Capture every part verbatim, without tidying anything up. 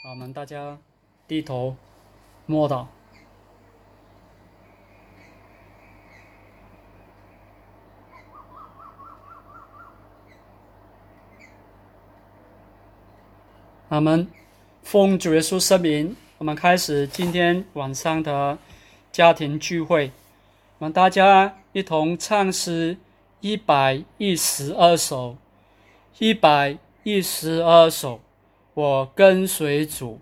好，我们大家低头默祷。我们奉主耶稣圣名，我们开始今天晚上的家庭聚会。我们大家一同唱诗一百一十二首，一百一十二首，我跟随主。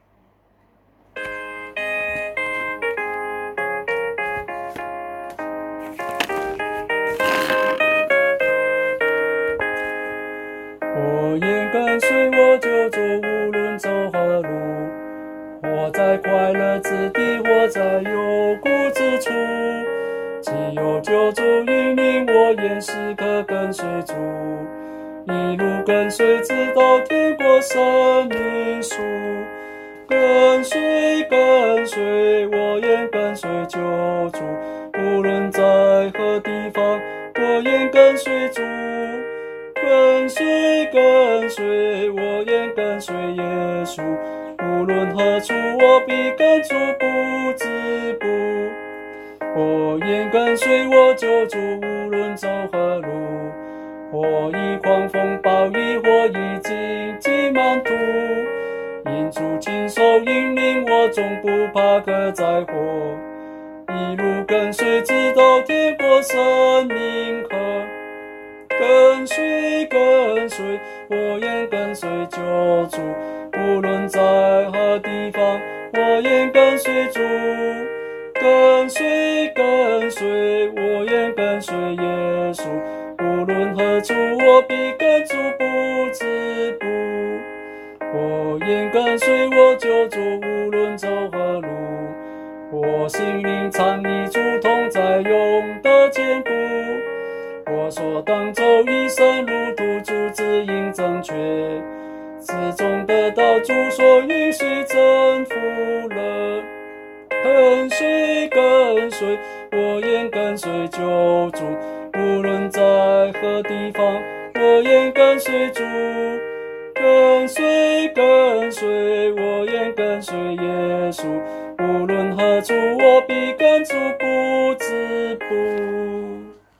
我愿跟随我救主，无论走何路，或在快乐之地，或在幽谷之处，既有救主引领，我愿时刻跟随主，一路跟随直到天国生命树。跟随跟随，我愿跟随救主，无论在何地方，我愿跟随主。跟随跟随，我愿跟随耶稣，无论何处，我必跟主不止步。我愿跟随我救主，无论走何路，或遇狂风暴雨，或遇荆棘满途，因主亲手引领我，终不怕可灾祸，一路跟随直到天国生命河。跟随跟随，我愿跟随救主，无论在何地方，我愿跟随主。跟随跟随，我愿跟随耶稣，无论何处，我必跟主不止步。我愿跟随我救主，无论走何路，我心灵常与主同在，永得坚固。我所当走一生路途，主指引正确，始终得到主所允许，征服了。跟随跟随，我愿跟随救主，无论在何地方，我愿跟随主。跟随跟随，我愿跟随耶稣，无论何处，我必跟主不止步。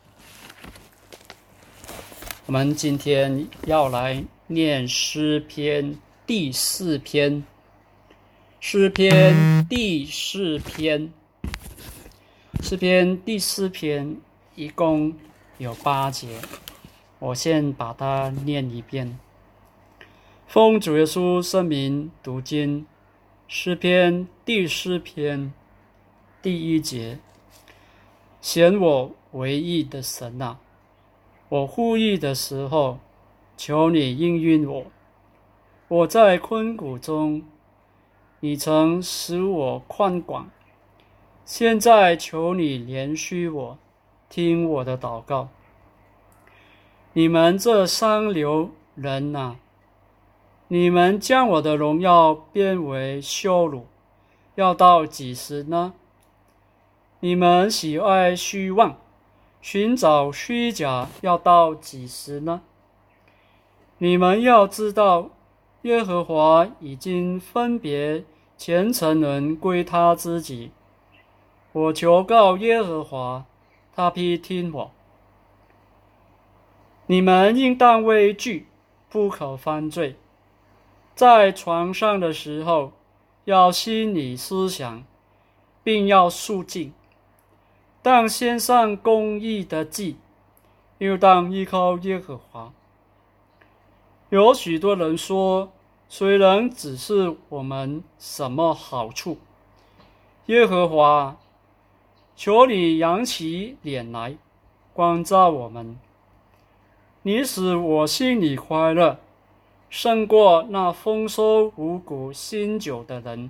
我们今天要来念诗篇第四篇，诗篇第四篇，诗篇第四篇一共有八节，我先把它念一遍。奉主耶稣圣名读经，诗篇第四篇第一节，显我唯一的神啊，我呼吁的时候，求你应允我。我在困苦中，你曾使我宽广，现在求你怜恤我，听我的祷告。你们这上流人啊，你们将我的荣耀变为羞辱，要到几时呢？你们喜爱虚妄，寻找虚假，要到几时呢？你们要知道，耶和华已经分别虔诚人归他自己。我求告耶和华，他必听我。你们应当畏惧，不可犯罪。在床上的时候，要心里思想，并要肃静。当献上公义的祭，又当依靠耶和华。有许多人说，谁能指示我们什么好处？耶和华，求你扬起脸来，光照我们。你使我心里快乐，胜过那丰收五谷新酒的人。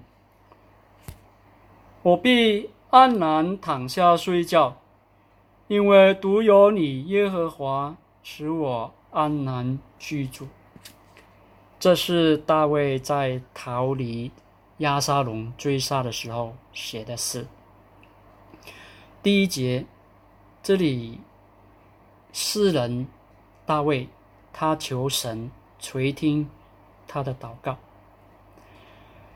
我必安然躺下睡觉，因为独有你耶和华使我安然居住。这是大卫在逃离押沙龙追杀的时候写的诗。第一节，这里诗人大卫他求神垂听他的祷告。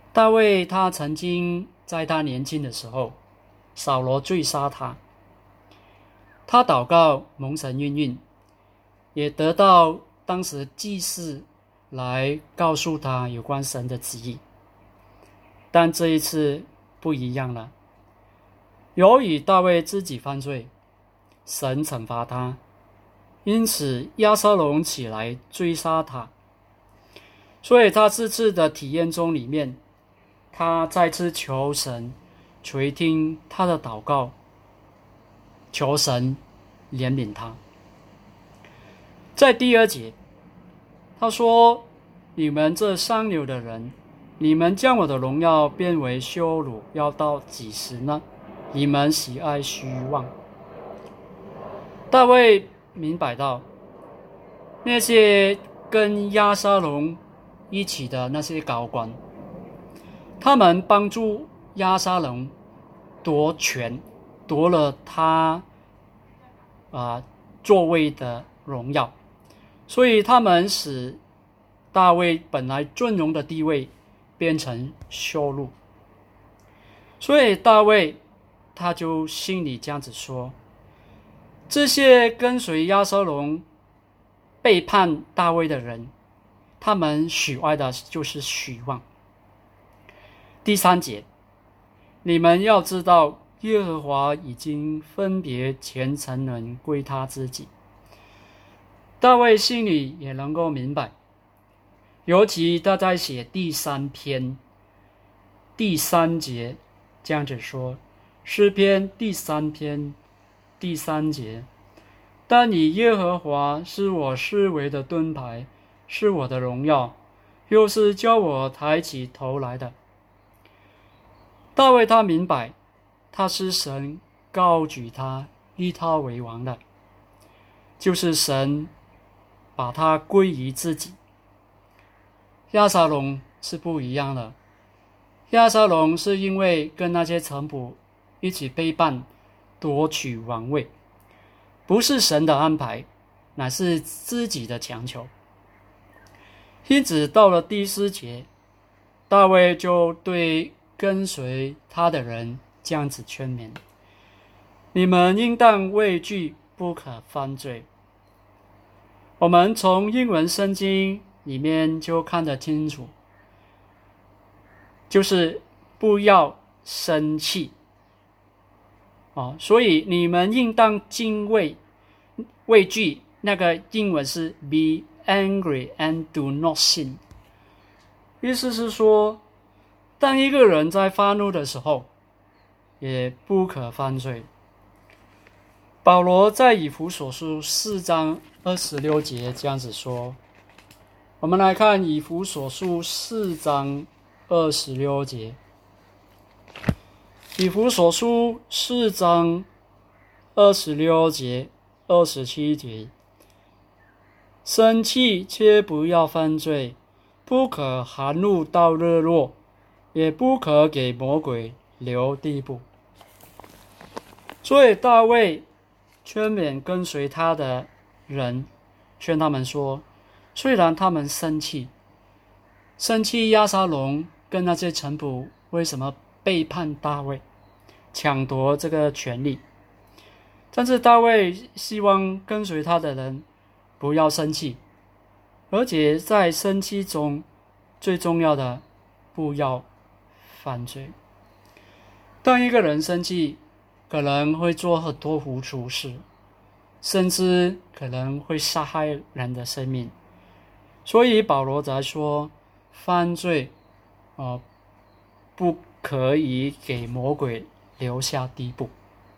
大卫他曾经在他年轻的时候，扫罗追杀他，他祷告蒙神应允，也得到当时祭司来告诉他有关神的旨意。但这一次不一样了，由于大卫自己犯罪，神惩罚他，因此押沙龙起来追杀他。所以他这次的体验中里面，他再次求神垂听他的祷告，求神怜悯他。在第二节，他说：你们这上流的人，你们将我的荣耀变为羞辱，要到几时呢？你们喜爱虚妄。大卫明白到，那些跟押沙龙一起的那些高官，他们帮助押沙龙夺权，夺了他啊座位的荣耀，所以他们使大卫本来尊荣的地位变成羞辱。所以大卫他就心里这样子说：这些跟随押沙龙背叛大卫的人，他们喜爱的就是虚妄。第三节，你们要知道耶和华已经分别虔诚人归他自己。大卫心里也能够明白，尤其他在写第三篇第三节这样子说，诗篇第三篇第三节：但以耶和华是我思维的盾牌，是我的荣耀，又是叫我抬起头来的。大卫他明白，他是神高举他立他为王的，就是神把他归于自己。押沙龙是不一样的，押沙龙是因为跟那些臣仆一起背叛，夺取王位，不是神的安排，乃是自己的强求。因此到了第四节，大卫就对跟随他的人这样子劝勉：你们应当畏惧，不可犯罪。我们从英文圣经里面就看得清楚，就是不要生气、哦、所以你们应当敬畏畏惧，那个英文是 be angry and do not sin， 意思是说，当一个人在发怒的时候，也不可犯罪。保罗在以弗所书四章二十六节这样子说，我们来看以弗所书四章二十六节。以弗所书四章二十六节、二十七节：生气却不要犯罪，不可含怒到日落，也不可给魔鬼留地步。所以大卫劝勉跟随他的人，劝他们说，虽然他们生气，生气押沙龙跟那些臣仆为什么背叛大卫，抢夺这个权利，但是大卫希望跟随他的人不要生气，而且在生气中最重要的，不要犯罪。当一个人生气，可能会做很多糊涂事，甚至可能会杀害人的生命。所以保罗才说，犯罪、呃、不可以给魔鬼留下地步。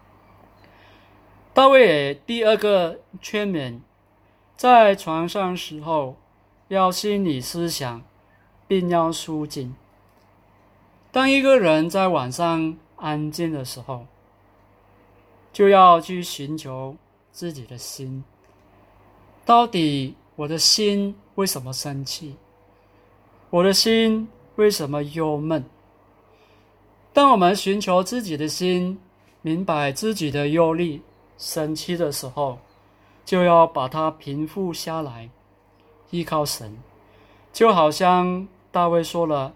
大卫也第二个劝勉，在床上时候要心理思想，并要肃静。当一个人在晚上安静的时候，就要去寻求自己的心，到底我的心为什么生气？我的心为什么忧闷？当我们寻求自己的心，明白自己的忧虑、生气的时候，就要把它平复下来，依靠神。就好像大卫说了，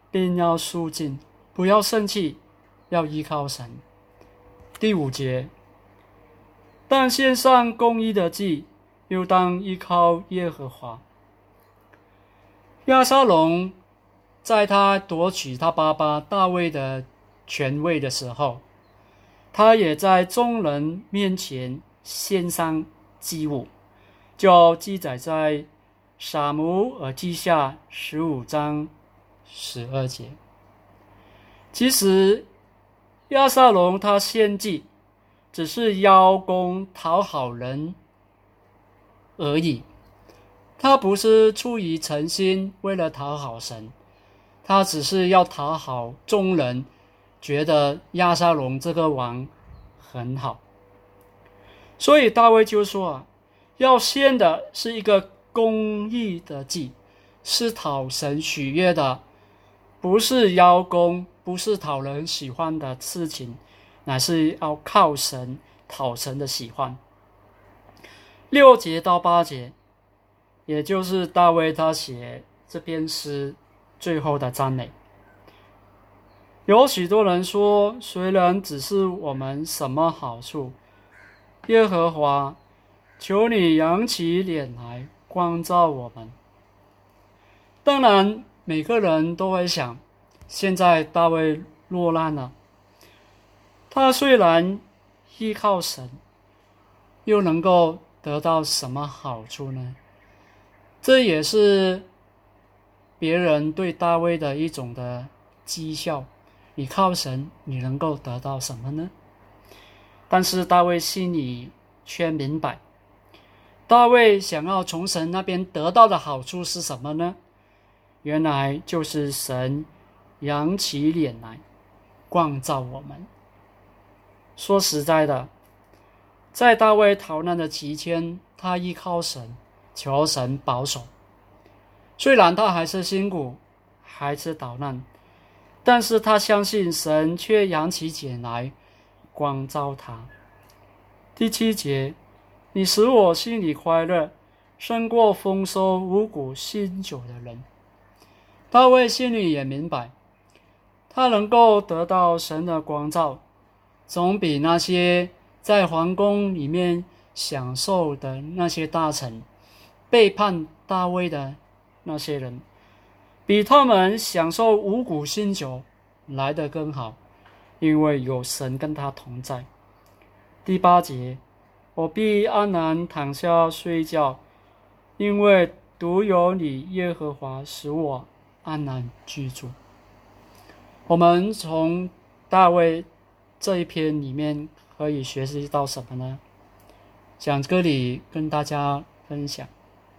并要肃静，不要生气，要依靠神。第五节，但献上公义的祭，又当依靠耶和华。押沙龙在他夺取他爸爸大卫的权位的时候，他也在众人面前献上祭物，就记载在撒母耳记下十五章十二节。其实押沙龙他献祭只是邀功讨好人而已，他不是出于诚心为了讨好神，他只是要讨好众人，觉得押沙龙这个王很好。所以大卫就说啊，要献的是一个公义的祭，是讨神喜悦的，不是邀功，不是讨人喜欢的事情，乃是要靠神讨神的喜欢。六节到八节，也就是大卫他写这篇诗最后的赞美。有许多人说，虽然只是我们什么好处，耶和华，求你扬起脸来光照我们。当然每个人都会想，现在大卫落难了，他虽然依靠神，又能够得到什么好处呢？这也是别人对大卫的一种的讥笑，你靠神，你能够得到什么呢？但是大卫心里却明白，大卫想要从神那边得到的好处是什么呢？原来就是神扬起脸来光照我们。说实在的，在大卫逃难的期间，他依靠神，求神保守。虽然他还是辛苦，还是逃难，但是他相信神却扬起脸来光照他。第七节，你使我心里快乐，胜过丰收五谷新酒的人。大卫心里也明白，他能够得到神的光照，总比那些在皇宫里面享受的那些大臣，背叛大卫的那些人，比他们享受五谷新酒来得更好，因为有神跟他同在。第八节，我必安然躺下睡觉，因为独有你耶和华使我安然居住。我们从大卫这一篇里面可以学习到什么呢？想这里跟大家分享。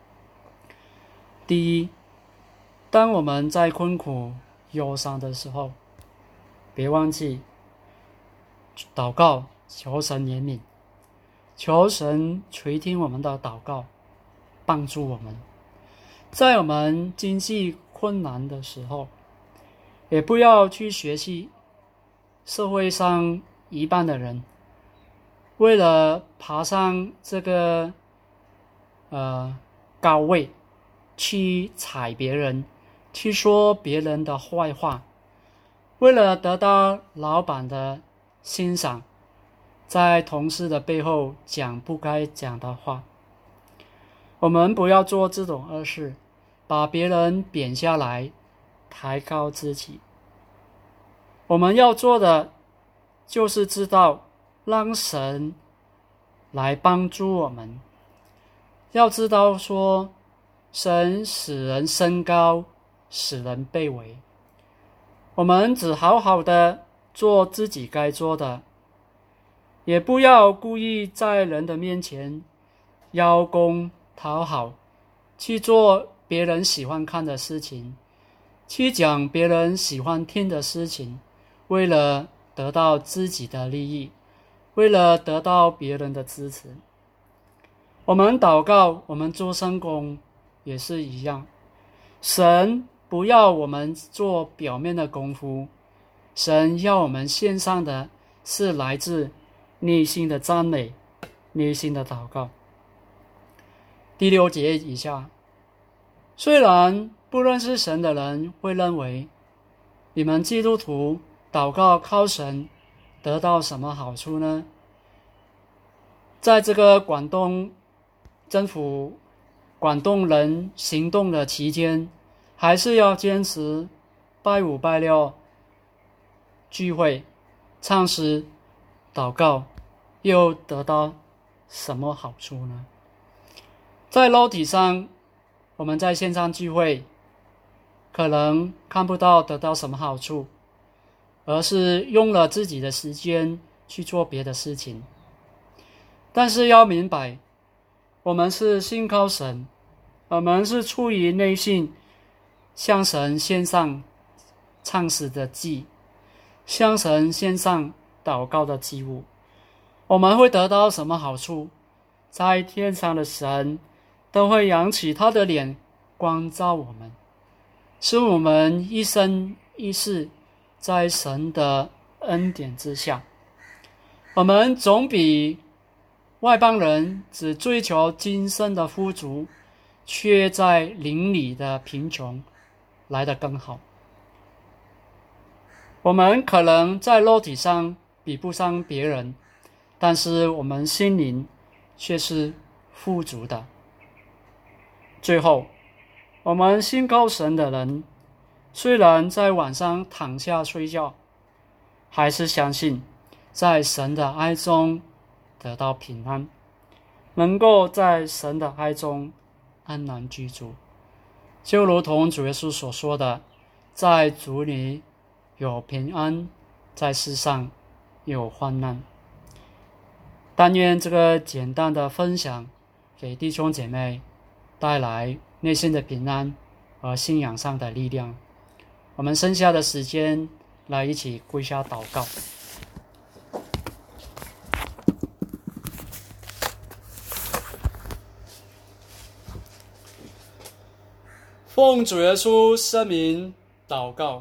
第一，当我们在困苦忧伤的时候，别忘记祷告，求神怜悯，求神垂听我们的祷告，帮助我们。在我们经济困难的时候，也不要去学习社会上一半的人，为了爬上这个呃高位，去踩别人，去说别人的坏话，为了得到老板的欣赏，在同事的背后讲不该讲的话。我们不要做这种恶事，把别人贬下来，抬高自己。我们要做的就是知道让神来帮助我们。要知道说，神使人升高，使人卑微。我们只好好的做自己该做的，也不要故意在人的面前邀功讨好，去做别人喜欢看的事情，去讲别人喜欢听的事情，为了得到自己的利益，为了得到别人的支持。我们祷告，我们做圣工也是一样，神不要我们做表面的功夫，神要我们献上的是来自内心的赞美，内心的祷告。第六节以下，虽然不认识神的人会认为你们基督徒祷告靠神得到什么好处呢？在这个广东政府广东人行动的期间，还是要坚持拜五拜六聚会、唱诗、祷告，又得到什么好处呢？在肉体上，我们在线上聚会可能看不到得到什么好处，而是用了自己的时间去做别的事情。但是要明白，我们是信靠神，我们是出于内心向神献上唱诗的祭，向神献上祷告的祭物。我们会得到什么好处？在天上的神都会扬起他的脸光照我们，使我们一生一世在神的恩典之下。我们总比外邦人只追求今生的富足，却在灵里的贫穷来得更好。我们可能在肉体上比不上别人，但是我们心灵却是富足的。最后，我们信靠神的人，虽然在晚上躺下睡觉，还是相信在神的爱中得到平安，能够在神的爱中安然居住。就如同主耶稣所说的，在主里有平安，在世上有患难。但愿这个简单的分享给弟兄姐妹带来内心的平安和信仰上的力量。我们剩下的时间来一起跪下祷告。奉主耶稣圣名祷告。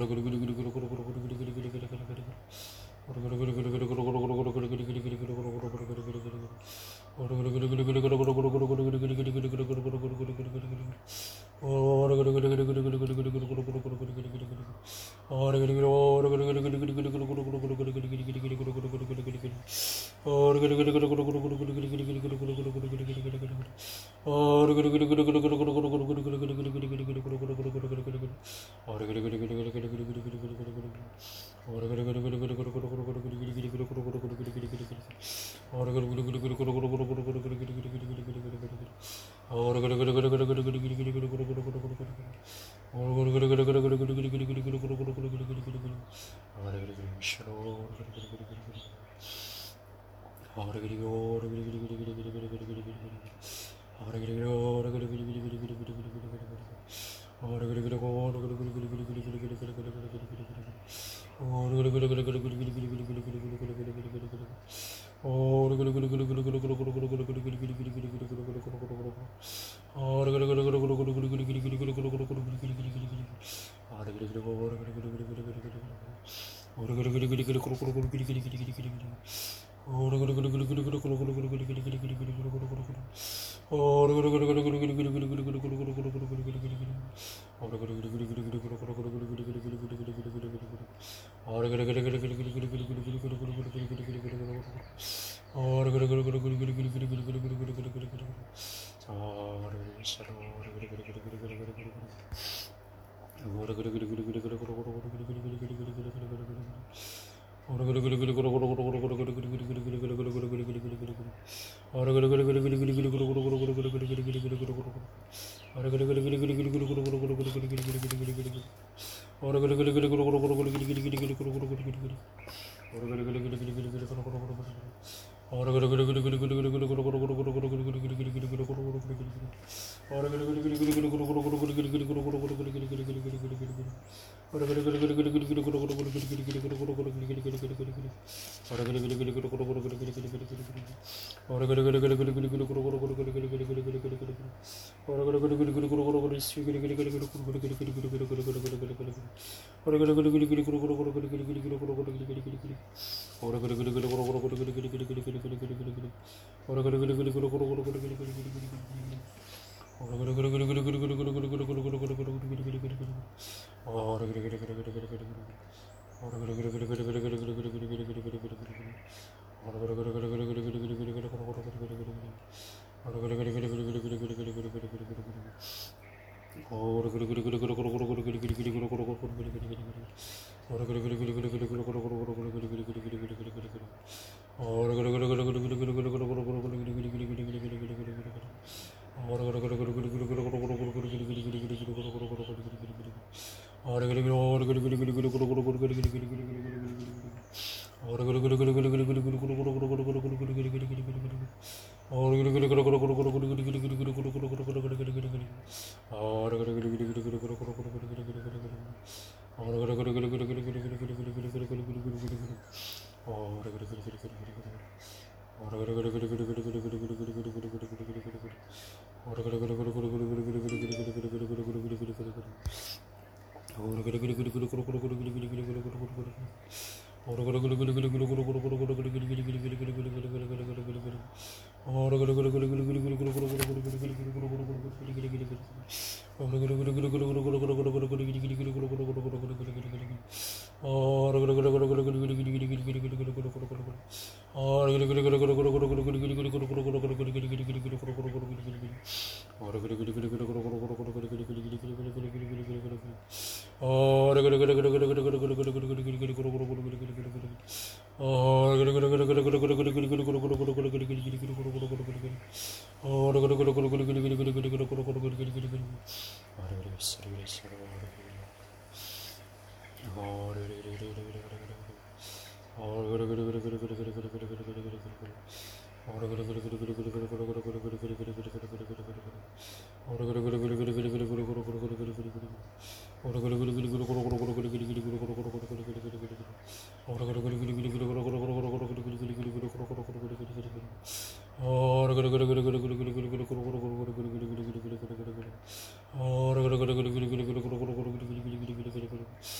Oh,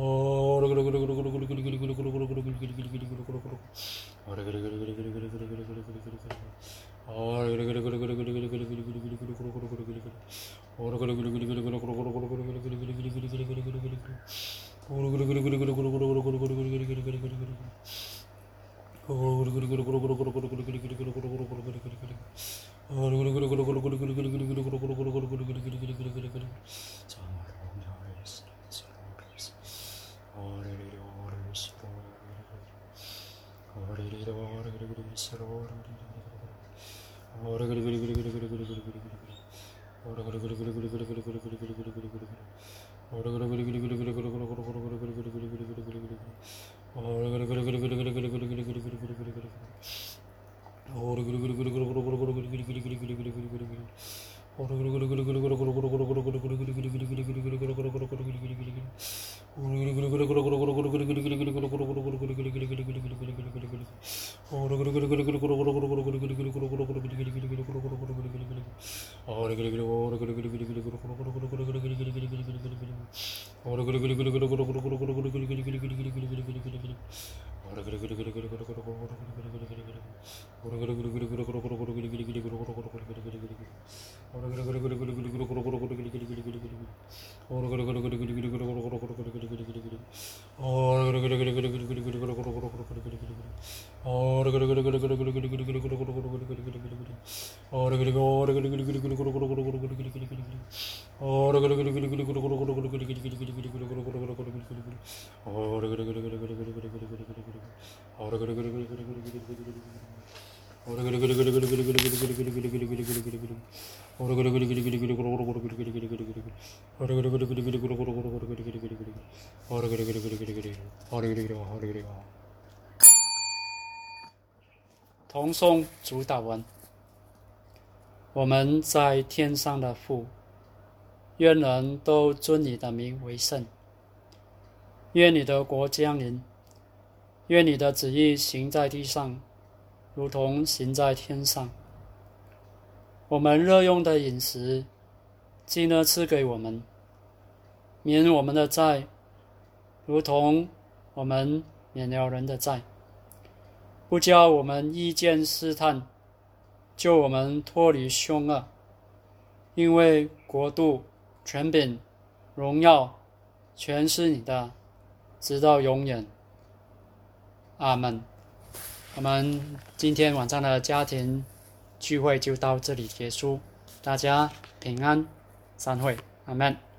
同诵主祷文。我们在天上的父，愿人都尊你的名为圣。愿你的国降临，愿你的旨意行在地上，如同行在天上。我们日用的饮食，今日赐给我们，免我们的债，如同我们免了人的债，不叫我们遇见试探，救我们脱离凶恶。因为国度、权柄、荣耀，全是你的，直到永远。阿们。我们今天晚上的家庭聚会就到这里结束，大家平安，散会，阿们。